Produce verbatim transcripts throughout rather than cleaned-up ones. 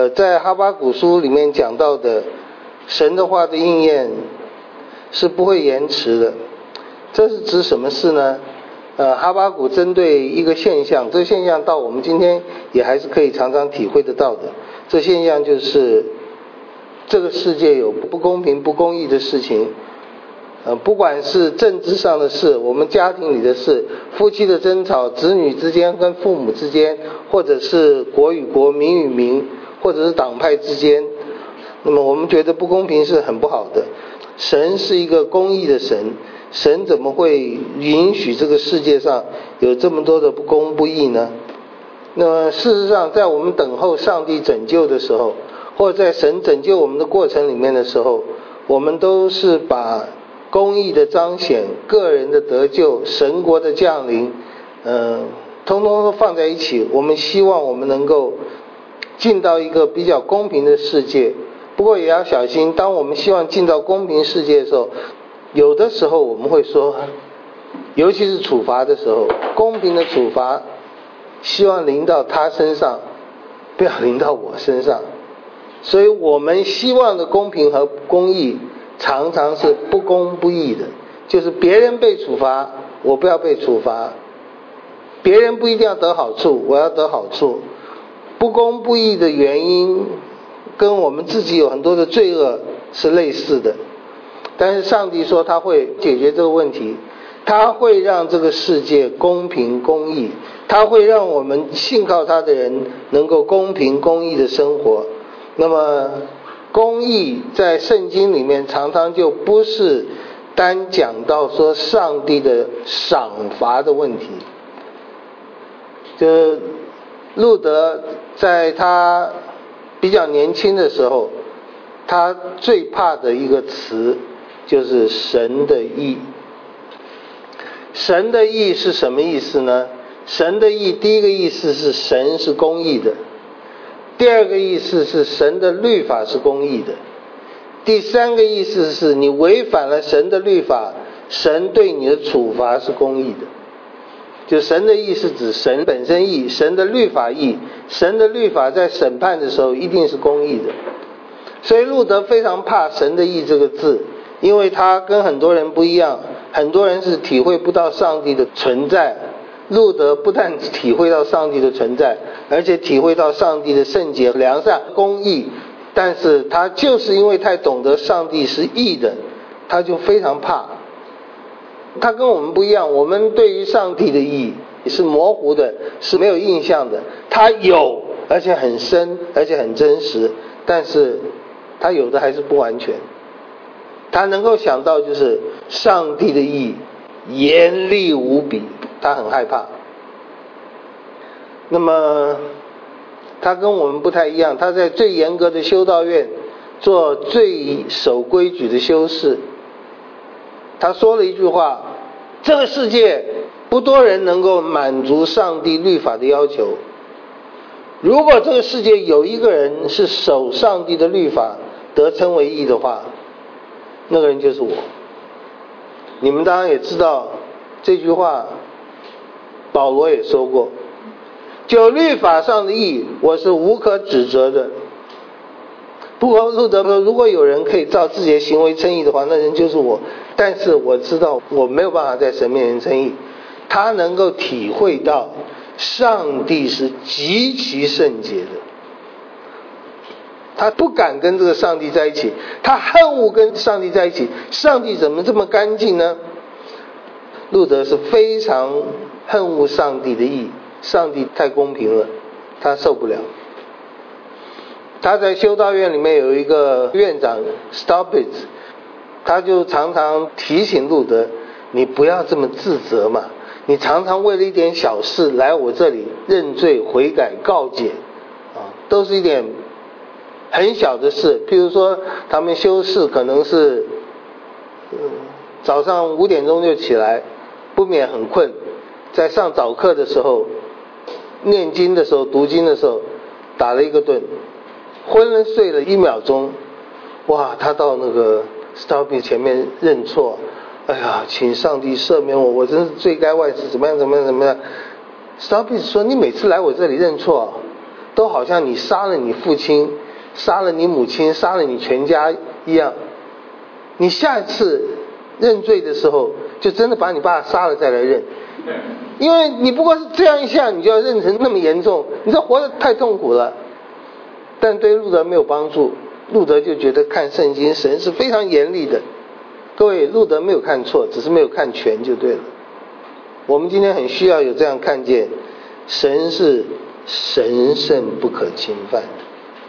呃，在哈巴谷书里面讲到的神的话的应验是不会延迟的。这是指什么事呢？呃，哈巴谷针对一个现象，这个现象到我们今天也还是可以常常体会得到的。这现象就是这个世界有不公平不公义的事情，呃，不管是政治上的事，我们家庭里的事，夫妻的争吵，子女之间跟父母之间，或者是国与国、民与民，或者是党派之间，那么我们觉得不公平是很不好的。神是一个公义的神，神怎么会允许这个世界上有这么多的不公不义呢？那么事实上，在我们等候上帝拯救的时候，或者在神拯救我们的过程里面的时候，我们都是把公义的彰显、个人的得救、神国的降临，呃，通通都放在一起。我们希望我们能够进到一个比较公平的世界。不过也要小心，当我们希望进到公平世界的时候，有的时候我们会说，尤其是处罚的时候，公平的处罚希望临到他身上，不要临到我身上。所以我们希望的公平和公义常常是不公不义的，就是别人被处罚，我不要被处罚；别人不一定要得好处，我要得好处。不公不义的原因跟我们自己有很多的罪恶是类似的，但是上帝说他会解决这个问题，他会让这个世界公平公义，他会让我们信靠他的人能够公平公义的生活。那么公义在圣经里面常常就不是单讲到说上帝的赏罚的问题。就路德在他比较年轻的时候，他最怕的一个词就是神的义。神的义是什么意思呢？神的义第一个意思是神是公义的，第二个意思是神的律法是公义的，第三个意思是你违反了神的律法，神对你的处罚是公义的。就神的义是指神本身义，神的律法义，神的律法在审判的时候一定是公义的。所以路德非常怕神的义这个字，因为他跟很多人不一样，很多人是体会不到上帝的存在，路德不但体会到上帝的存在，而且体会到上帝的圣洁、良善、公义，但是他就是因为太懂得上帝是义的，他就非常怕。他跟我们不一样，我们对于上帝的义是模糊的，是没有印象的，他有，而且很深，而且很真实，但是他有的还是不完全。他能够想到就是上帝的义严厉无比，他很害怕。那么他跟我们不太一样，他在最严格的修道院做最守规矩的修士。他说了一句话，这个世界不多人能够满足上帝律法的要求，如果这个世界有一个人是守上帝的律法得称为义的话，那个人就是我。你们当然也知道这句话保罗也说过，就律法上的义我是无可指责的。不过路德说，如果有人可以照自己的行为称义的话，那人就是我。但是我知道我没有办法在神面前称义。他能够体会到上帝是极其圣洁的，他不敢跟这个上帝在一起，他恨恶跟上帝在一起。上帝怎么这么干净呢？路德是非常恨恶上帝的义，上帝太公平了，他受不了。他在修道院里面有一个院长 Stoppage， 他就常常提醒路德，你不要这么自责嘛，你常常为了一点小事来我这里认罪悔改告解啊，都是一点很小的事。譬如说他们修士可能是、嗯、早上五点钟就起来，不免很困，在上早课的时候念经的时候读经的时候打了一个盹，昏了睡了一秒钟，哇，他到那个 Stoppage 前面认错，哎呀，请上帝赦免我，我真是罪该万死，怎么样怎么样怎么样。Stoppage 说，你每次来我这里认错， 都好像你杀了你父亲，杀了你母亲，杀了你全家一样。你下一次认罪的时候，就真的把你爸杀了再来认，因为你不过是这样一下，你就要认成那么严重，你这活得太痛苦了。但对路德没有帮助，路德就觉得看圣经，神是非常严厉的。各位，路德没有看错，只是没有看全就对了。我们今天很需要有这样看见，神是神圣不可侵犯的。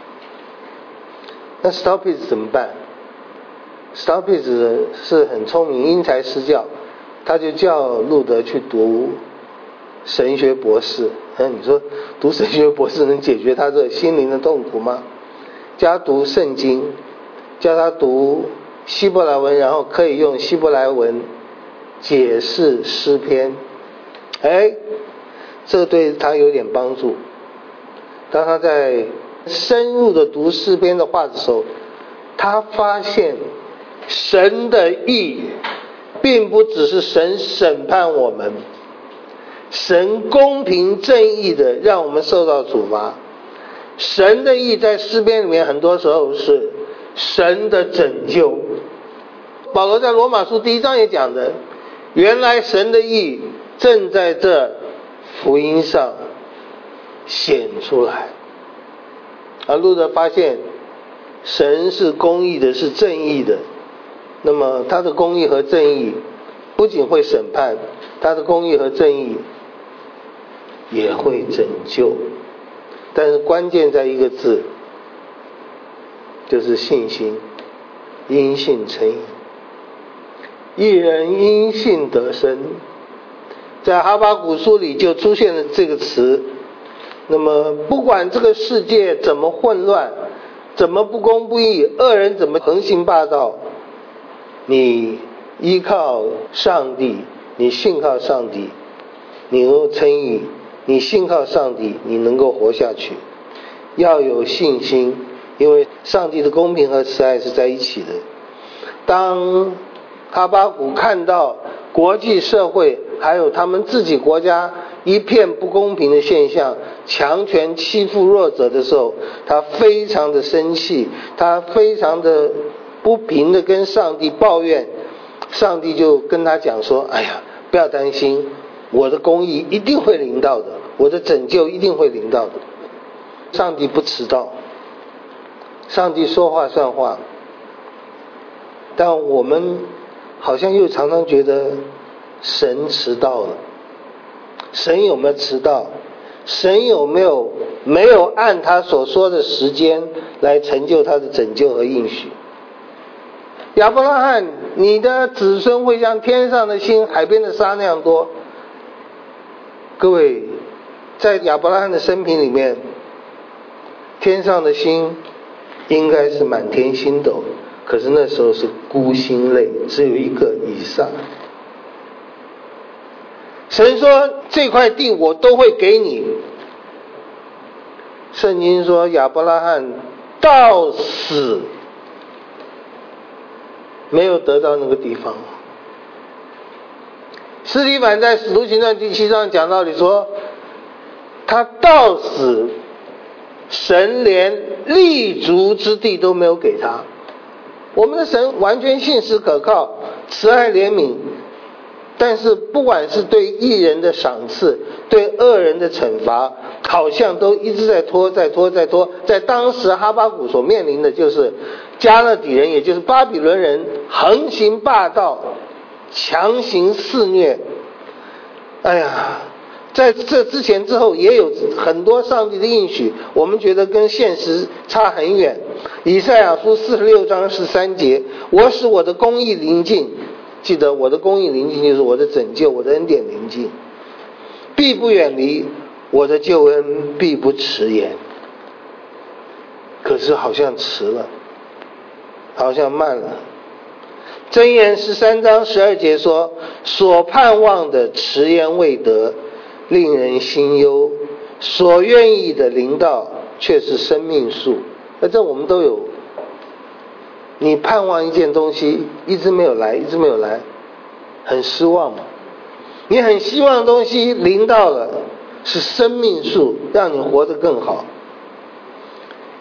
那 Staupitz 怎么办？ Staupitz 是很聪明，因材施教，他就叫路德去读神学博士。嗯，你说读神学博士能解决他这心灵的痛苦吗？叫他读圣经，叫他读希伯来文，然后可以用希伯来文解释诗篇。哎，这对他有点帮助。当他在深入的读诗篇的话的时候，他发现神的义并不只是神审判我们，神公平正义的让我们受到处罚。神的义在诗篇里面很多时候是神的拯救。保罗在罗马书第一章也讲的，原来神的义正在这福音上显出来。而路德发现神是公义的，是正义的，那么他的公义和正义不仅会审判，他的公义和正义也会拯救。但是关键在一个字，就是信心，因信称义。一人因信得生，在哈巴谷书里就出现了这个词。那么不管这个世界怎么混乱，怎么不公不义，恶人怎么横行霸道，你依靠上帝，你信靠上帝，你能够称义，你信靠上帝，你能够活下去。要有信心，因为上帝的公平和慈爱是在一起的。当哈巴谷看到国际社会还有他们自己国家一片不公平的现象，强权欺负弱者的时候，他非常的生气，他非常的不平的跟上帝抱怨。上帝就跟他讲说，哎呀，不要担心，我的公义一定会临到的，我的拯救一定会临到的。上帝不迟到，上帝说话算话。但我们好像又常常觉得神迟到了。神有没有迟到？神有没有没有按他所说的时间来成就他的拯救和应许？亚伯拉罕，你的子孙会像天上的星，海边的沙那样多。各位，在亚伯拉罕的生平里面，天上的星应该是满天星斗，可是那时候是孤星泪，只有一个以撒。神说这块地我都会给你。圣经说亚伯拉罕到死没有得到那个地方。司提反在使徒行传第七章讲道理说，他到死神连立足之地都没有给他。我们的神完全信实可靠，慈爱怜悯，但是不管是对义人的赏赐，对恶人的惩罚，好像都一直在拖在拖在拖。在当时哈巴谷所面临的就是加勒底人，也就是巴比伦人横行霸道，强行肆虐。哎呀，在这之前之后也有很多上帝的应许，我们觉得跟现实差很远。以赛亚书四十六章十三节，我使我的公义临近，记得我的公义临近就是我的拯救，我的恩典临近，必不远离，我的救恩必不迟延。可是好像迟了，好像慢了。箴言十三章十二节说，所盼望的迟延未得，令人心忧，所愿意的临到却是生命树。那这我们都有，你盼望一件东西一直没有来，一直没有来，很失望嘛。你很希望的东西临到了，是生命树，让你活得更好。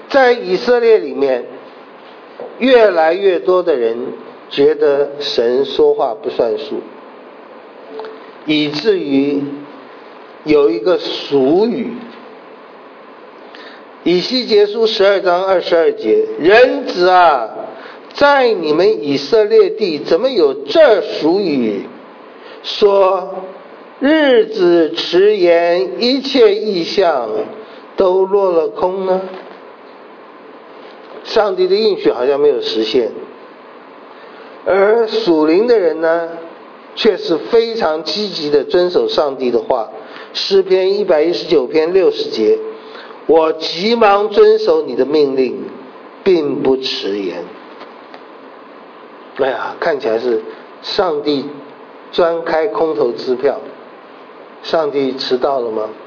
在以色列里面，越来越多的人觉得神说话不算数，以至于有一个俗语，以西结书十二章二十二节，人子啊，在你们以色列地怎么有这俗语，说日子迟延，一切异象都落了空呢？上帝的应许好像没有实现，而属灵的人呢，却是非常积极的遵守上帝的话。诗篇一百一十九篇六十节，我急忙遵守你的命令，并不迟延。哎呀，看起来是上帝专开空头支票。上帝迟到了吗？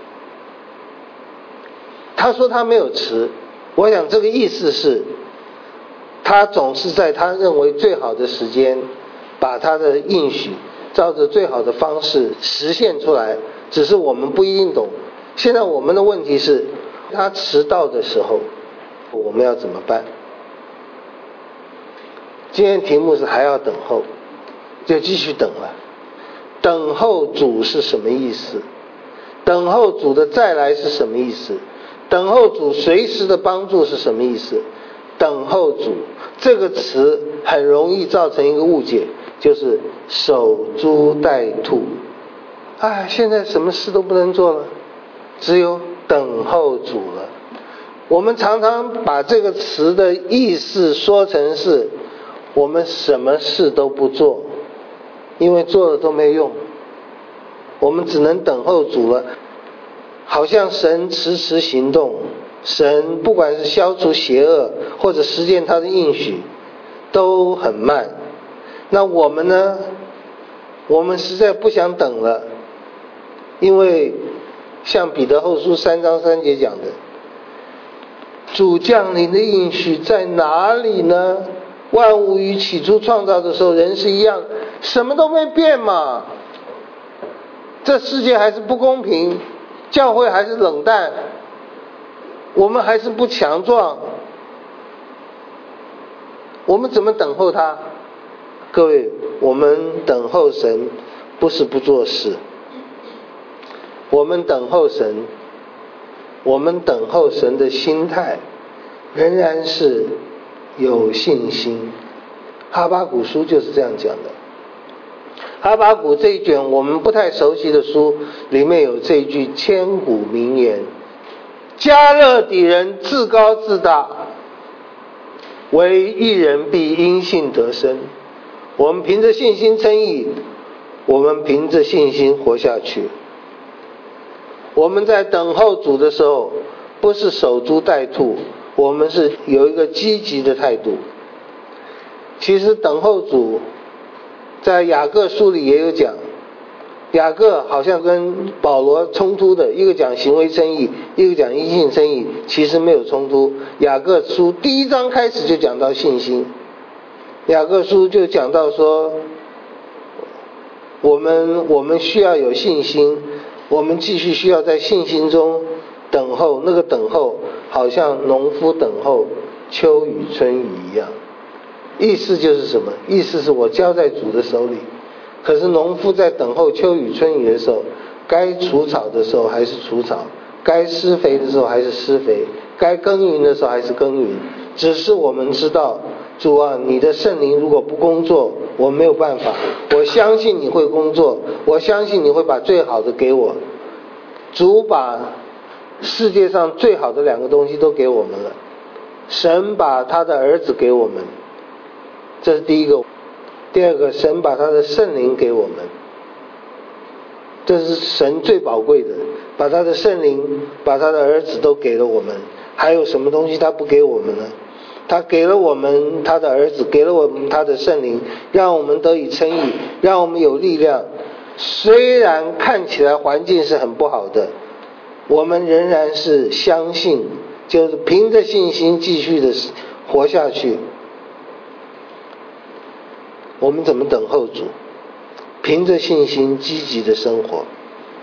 他说他没有迟，我想这个意思是他总是在他认为最好的时间把他的应许照着最好的方式实现出来，只是我们不一定懂。现在我们的问题是，他迟到的时候我们要怎么办？今天题目是还要等候，就继续等了。等候主是什么意思？等候主的再来是什么意思？等候主随时的帮助是什么意思？等候主这个词很容易造成一个误解，就是守株待兔。哎，现在什么事都不能做了，只有等候主了。我们常常把这个词的意思说成是我们什么事都不做，因为做了都没用，我们只能等候主了。好像神迟迟行动，神不管是消除邪恶或者实践他的应许都很慢。那我们呢？我们实在不想等了，因为像彼得后书三章三节讲的，主降临的应许在哪里呢？万物与起初创造的时候人是一样，什么都没变嘛。这世界还是不公平，教会还是冷淡，我们还是不强壮，我们怎么等候他？各位，我们等候神不是不做事，我们等候神，我们等候神的心态仍然是有信心。哈巴谷书就是这样讲的。哈巴谷这一卷我们不太熟悉的书里面有这一句千古名言，迦勒底人自高自大，唯一人必因信得生。我们凭着信心称义，我们凭着信心活下去。我们在等候主的时候不是守株待兔，我们是有一个积极的态度。其实等候主在雅各书里也有讲，雅各好像跟保罗冲突的，一个讲行为称义，一个讲因信称义，其实没有冲突。雅各书第一章开始就讲到信心，雅各书就讲到说我们我们需要有信心，我们继续需要在信心中等候。那个等候好像农夫等候秋雨春雨一样，意思就是什么？意思是我交在主的手里，可是农夫在等候秋雨春雨的时候，该除草的时候还是除草，该施肥的时候还是施肥，该耕耘的时候还是耕耘。只是我们知道，主啊，你的圣灵如果不工作，我没有办法。我相信你会工作，我相信你会把最好的给我。主把世界上最好的两个东西都给我们了，神把他的儿子给我们，这是第一个。第二个，神把他的圣灵给我们，这是神最宝贵的，把他的圣灵把他的儿子都给了我们。还有什么东西他不给我们呢？他给了我们他的儿子，给了我们他的圣灵，让我们得以称义，让我们有力量。虽然看起来环境是很不好的，我们仍然是相信，就是凭着信心继续的活下去。我们怎么等候主？凭着信心积极的生活，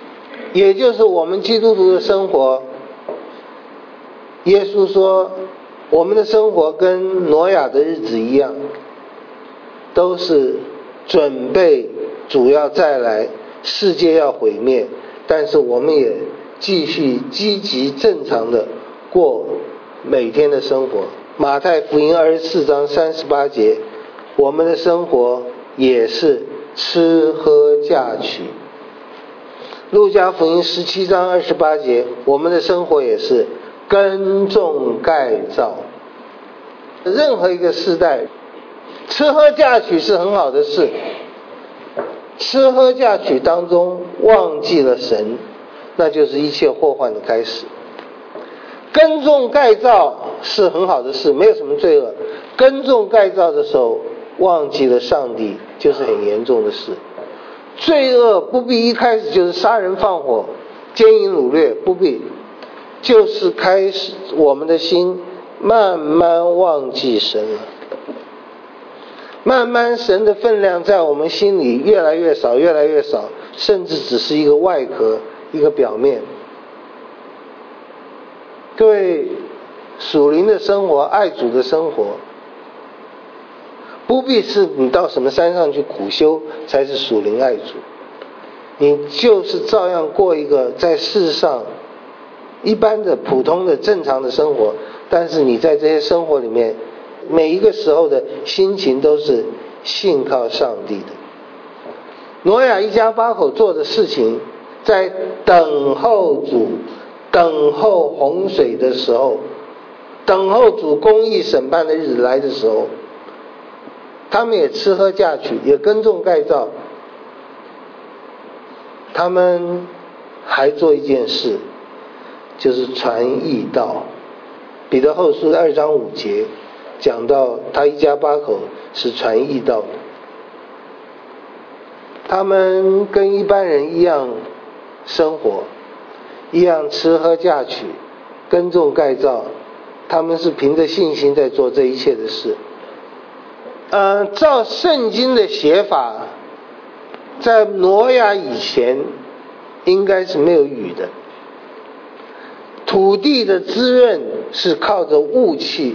也就是我们基督徒的生活。耶稣说我们的生活跟挪亚的日子一样，都是准备主要再来，世界要毁灭，但是我们也继续积极正常的过每天的生活。马太福音二十四章三十八节，我们的生活也是吃喝嫁娶。路加福音十七章二十八节，我们的生活也是耕种盖造。任何一个世代，吃喝嫁娶是很好的事，吃喝嫁娶当中忘记了神，那就是一切祸患的开始。耕种盖造是很好的事，没有什么罪恶。耕种盖造的时候忘记了上帝，就是很严重的事。罪恶不必一开始就是杀人放火、奸淫掳掠，不必，就是开始我们的心慢慢忘记神了，慢慢神的分量在我们心里越来越少，越来越少，甚至只是一个外壳，一个表面。各位，属灵的生活，爱主的生活，不必是你到什么山上去苦修才是属灵爱主，你就是照样过一个在世上一般的普通的正常的生活，但是你在这些生活里面每一个时候的心情都是信靠上帝的。挪亚一家八口做的事情，在等候主、等候洪水的时候，等候主公义审判的日子来的时候，他们也吃喝嫁娶，也耕种盖造。他们还做一件事，就是传义道。彼得后书二章五节讲到他一家八口是传义道的。他们跟一般人一样生活，一样吃喝嫁娶，耕种盖造，他们是凭着信心在做这一切的事。呃，照圣经的写法，在挪亚以前应该是没有雨的，土地的滋润是靠着雾气。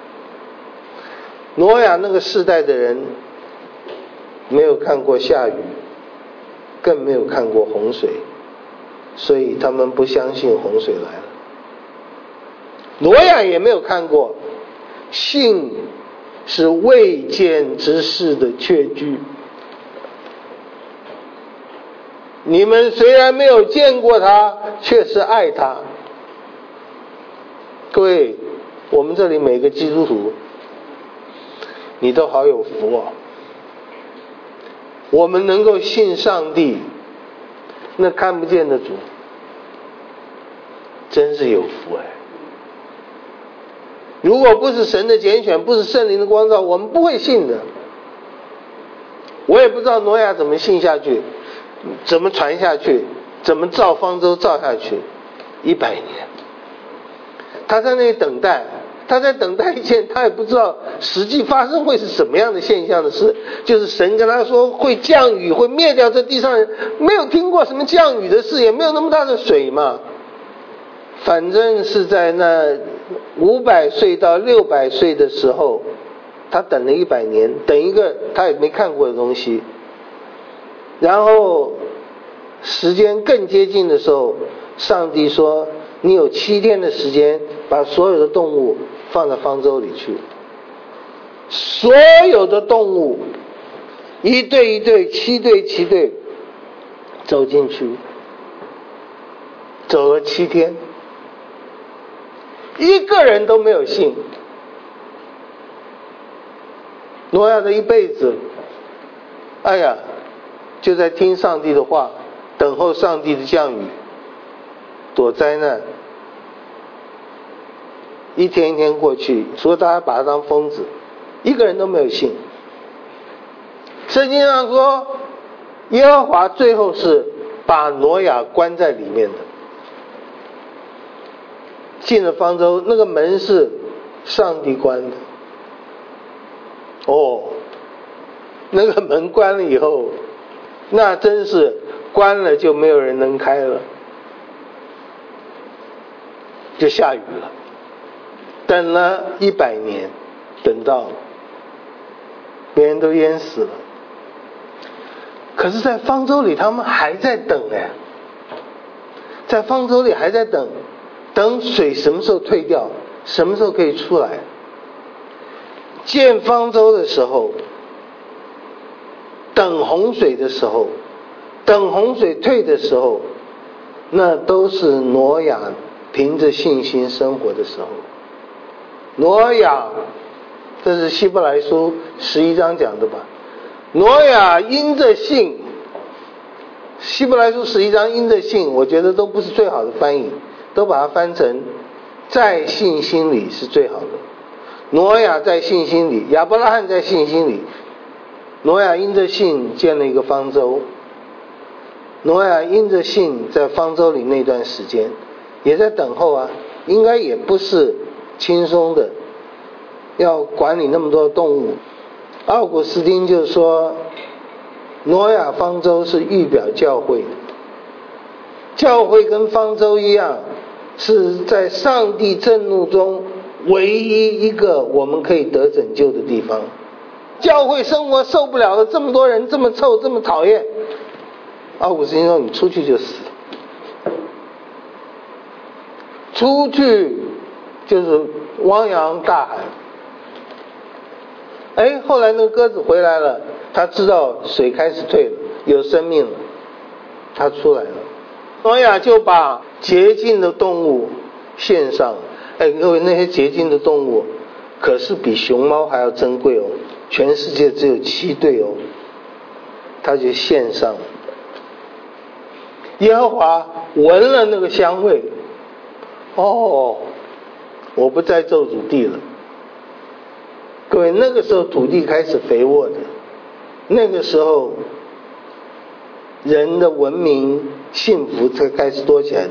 挪亚那个世代的人没有看过下雨，更没有看过洪水，所以他们不相信洪水来了。挪亚也没有看过，信是未见之事的确据。你们虽然没有见过他，却是爱他。各位，我们这里每个基督徒，你都好有福哦。我们能够信上帝，那看不见的主，真是有福哎。如果不是神的拣选，不是圣灵的光照，我们不会信的。我也不知道挪亚怎么信下去，怎么传下去，怎么造方舟造下去，一百年。他在那里等待，他在等待以前，他也不知道实际发生会是什么样的现象的事。就是神跟他说会降雨，会灭掉这地上人，没有听过什么降雨的事，也没有那么大的水嘛。反正是在那五百岁到六百岁的时候，他等了一百年，等一个他也没看过的东西。然后时间更接近的时候，上帝说你有七天的时间把所有的动物放到方舟里去。所有的动物一对一对，七对七对走进去，走了七天，一个人都没有信。挪亚的一辈子，哎呀，就在听上帝的话，等候上帝的降雨，躲灾难。一天一天过去，除了大家把他当疯子，一个人都没有信。圣经上说，耶和华最后是把挪亚关在里面的。进了方舟，那个门是上帝关的。哦，那个门关了以后，那真是关了就没有人能开了，就下雨了。 等了一百年，等到别人都淹死了，可是在方舟里他们还在等哎，在方舟里还在等，等水什么时候退掉，什么时候可以出来。建方舟的时候，等洪水的时候，等洪水退的时候，那都是挪亚凭着信心生活的时候。挪亚，这是希伯来书十一章讲的吧？挪亚因着信，希伯来书十一章因着信，我觉得都不是最好的翻译，都把它翻成在信心里是最好的。挪亚在信心里，亚伯拉罕在信心里，挪亚因着信建了一个方舟。挪亚因着信在方舟里那段时间也在等候啊，应该也不是轻松的，要管理那么多动物。奥古斯丁就说，挪亚方舟是预表教会的，教会跟方舟一样，是在上帝震怒中唯一一个我们可以得拯救的地方。教会生活受不了了，这么多人这么臭这么讨厌，奥古斯丁说你出去就死，出去就是汪洋大海。哎，后来那个鸽子回来了，他知道水开始退了，有生命了，他出来了。挪亚就把洁净的动物献上。哎，各位，那些洁净的动物可是比熊猫还要珍贵哦，全世界只有七对哦，他就献上了。耶和华闻了那个香味，哦，我不再咒诅地了。各位，那个时候土地开始肥沃的，那个时候人的文明幸福才开始多起来的。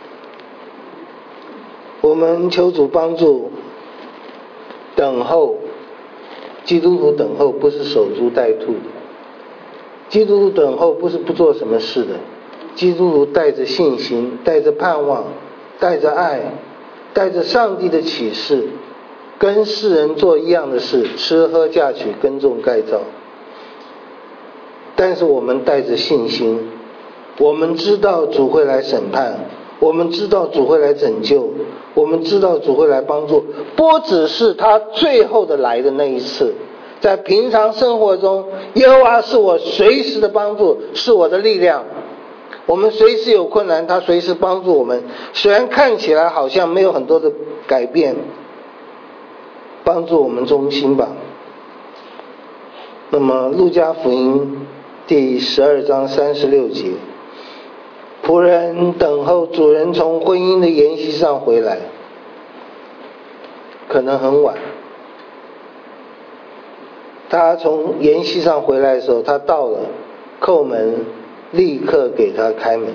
我们求主帮助，等候，基督徒等候不是守株待兔的，基督徒等候不是不做什么事的，基督徒带着信心，带着盼望，带着爱，带着上帝的启示，跟世人做一样的事，吃喝嫁娶耕种盖造。但是我们带着信心，我们知道主会来审判，我们知道主会来拯救，我们知道主会来帮助，不只是他最后的来的那一次，在平常生活中，耶和华是我随时的帮助，是我的力量。我们随时有困难，他随时帮助我们，虽然看起来好像没有很多的改变，帮助我们忠心吧。那么路加福音第十二章三十六节，仆人等候主人从婚姻的筵席上回来，可能很晚。他从筵席上回来的时候，他到了，叩门，立刻给他开门。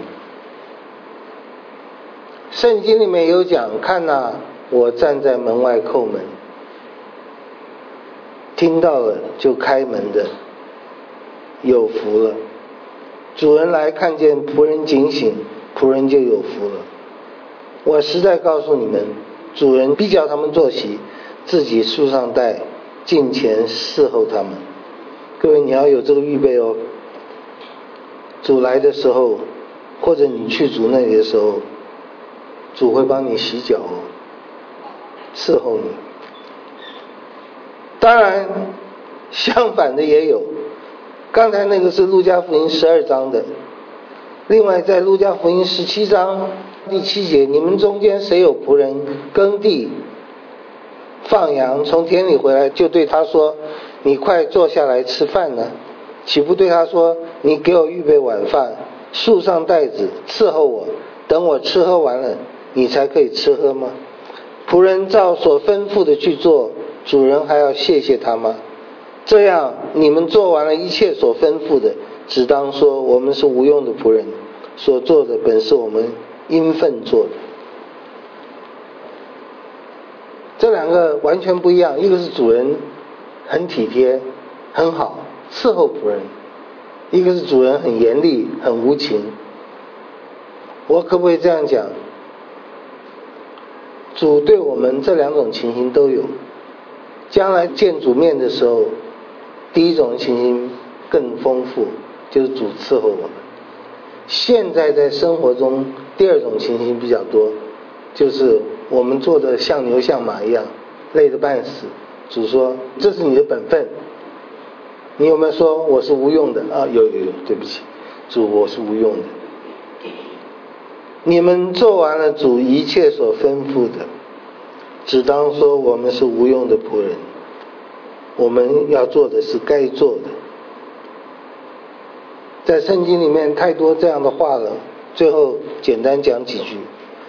圣经里面有讲，看哪，我站在门外叩门，听到了就开门的有福了。主人来看见仆人警醒，仆人就有福了。我实在告诉你们，主人必叫他们坐席，自己束上带，近前侍候他们。各位，你要有这个预备哦。主来的时候，或者你去主那里的时候，主会帮你洗脚哦，伺候你。当然相反的也有，刚才那个是路加福音十二章的，另外在路加福音十七章第七节，你们中间谁有仆人耕地放羊，从田里回来，就对他说，你快坐下来吃饭呢？岂不对他说，你给我预备晚饭，束上带子，伺候我，等我吃喝完了，你才可以吃喝吗？仆人照所吩咐的去做，主人还要谢谢他吗？这样你们做完了一切所吩咐的，只当说我们是无用的仆人，所做的本是我们应分做的。这两个完全不一样，一个是主人很体贴很好伺候仆人，一个是主人很严厉很无情。我可不可以这样讲？ 主对我们这两种情形都有。将来见主面的时候，第一种情形更丰富，就是主伺候我们。现在在生活中，第二种情形比较多，就是我们做的像牛像马一样，累得半死。主说这是你的本分。你有没有说我是无用的啊？有有有，对不起，主，我是无用的。你们做完了主一切所吩咐的，只当说我们是无用的仆人。我们要做的是该做的。在圣经里面太多这样的话了，最后简单讲几句。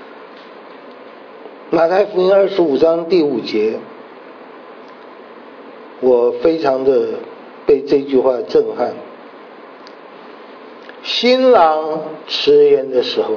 马太福音二十五章第五节，我非常的被这句话震撼。新郎迟延的时候，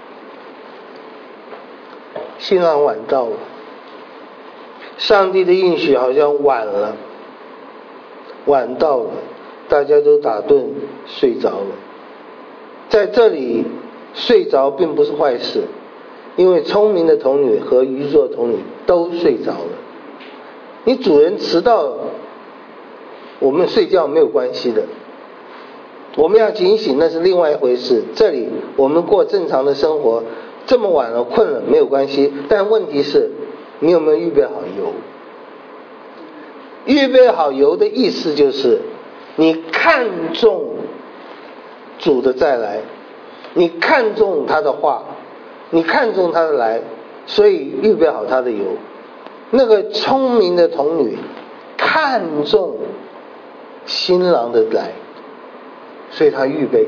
新郎晚到了，上帝的应许好像晚了，晚到了，大家都打盹睡着了。在这里睡着并不是坏事，因为聪明的童女和愚拙的童女都睡着了。你主人迟到，我们睡觉没有关系的，我们要警醒那是另外一回事。这里我们过正常的生活，这么晚了困了没有关系，但问题是你有没有预备好油？预备好油的意思就是你看重主的再来，你看重他的话，你看重他的来，所以预备好他的油。那个聪明的童女看重新郎的来，所以他预备。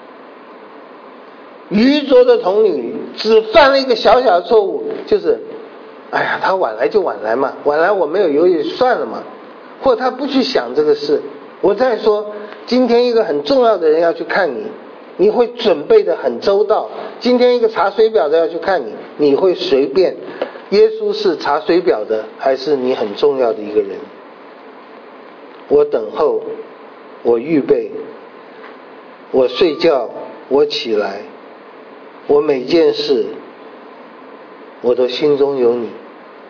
愚拙的童女只犯了一个小小的错误，就是哎呀，他晚来就晚来嘛，晚来我没有油也算了嘛，或他不去想这个事。我再说，今天一个很重要的人要去看你，你会准备的很周到。今天一个查水表的要去看你，你会随便。耶稣是查水表的，还是你很重要的一个人？我等候，我预备，我睡觉，我起来，我每件事我都心中有你。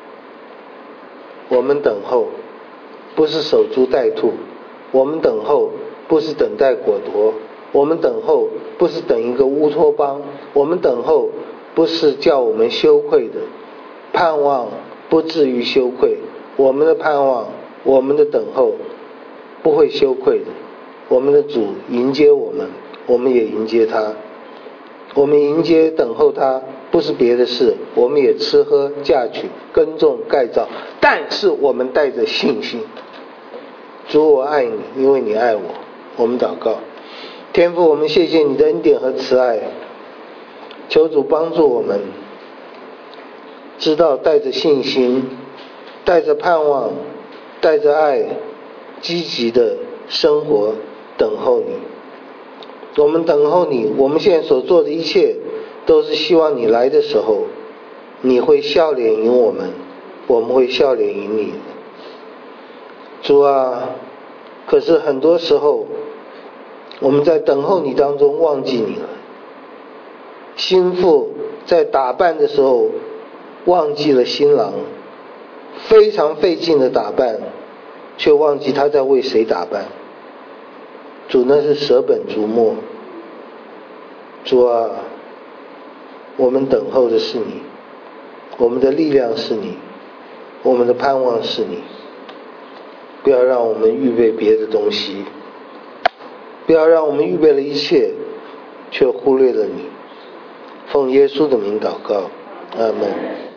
我们等候不是守株待兔，我们等候不是等待果夺，我们等候不是等一个乌托邦，我们等候不是叫我们羞愧的，盼望不至于羞愧。我们的盼望，我们的等候不会羞愧的。我们的主迎接我们，我们也迎接他。我们迎接等候他不是别的事，我们也吃喝嫁娶耕种盖造，但是我们带着信心。主，我爱你，因为你爱我。我们祷告。天父，我们谢谢你的恩典和慈爱，求主帮助我们知道带着信心，带着盼望，带着爱，积极的生活，等候你。我们等候你，我们现在所做的一切都是希望你来的时候你会笑脸迎我们，我们会笑脸迎你。主啊，可是很多时候我们在等候你当中忘记你了。新妇在打扮的时候忘记了新郎，非常费劲的打扮，却忘记他在为谁打扮。主，那是舍本逐末。主啊，我们等候的是你，我们的力量是你，我们的盼望是你。不要让我们预备别的东西，不要让我们预备了一切却忽略了你。奉耶稣的名祷告，阿们。